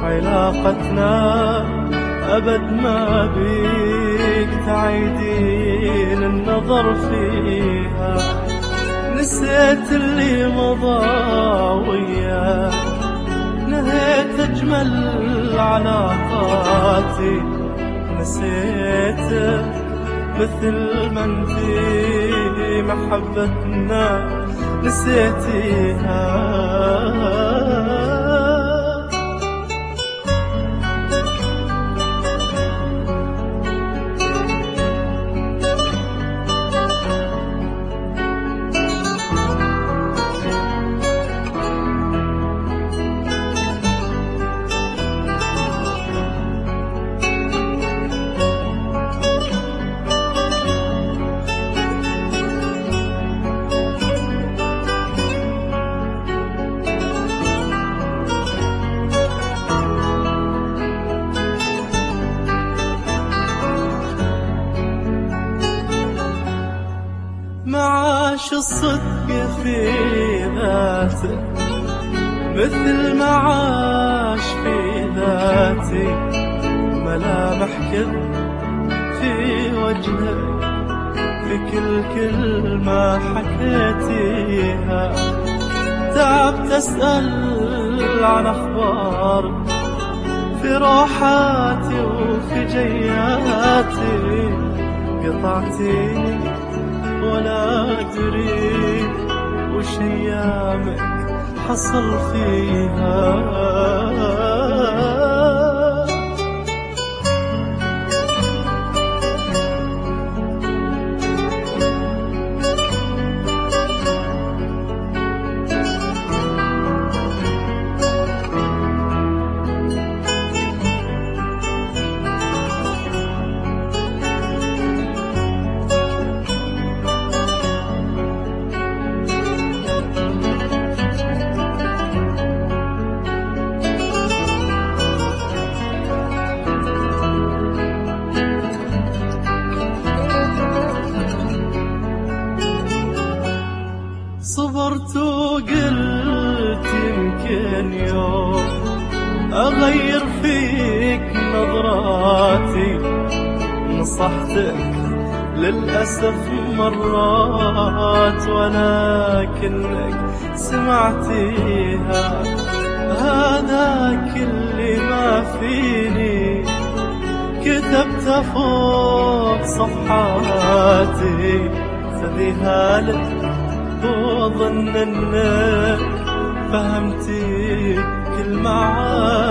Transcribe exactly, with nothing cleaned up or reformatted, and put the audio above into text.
علاقتنا أبد ما بيك تعيدين النظر فيها. نسيت اللي مضى وياك، نهيت أجمل علاقاتي، نسيتك مثل ما انتي محبتنا نسيتيها. معاش الصدق في ذاته مثل ما عاش في ذاتي، ملامح كذب في وجهك في كل كلمة حكيتيها. تعبت أسأل عن أخبارك في روحاتي وفي جياتي، قطعتيني ولا أدري وش أيامك حصل فيها. صبرت وقلت يمكن يوم أغير فيك نظراتي، نصحتك للأسف مرات ولكنك سمعتيها. هذا كل ما فيني كتبت فوق صفحاتي، خذيها لك وظن انك فهمتي كل معاني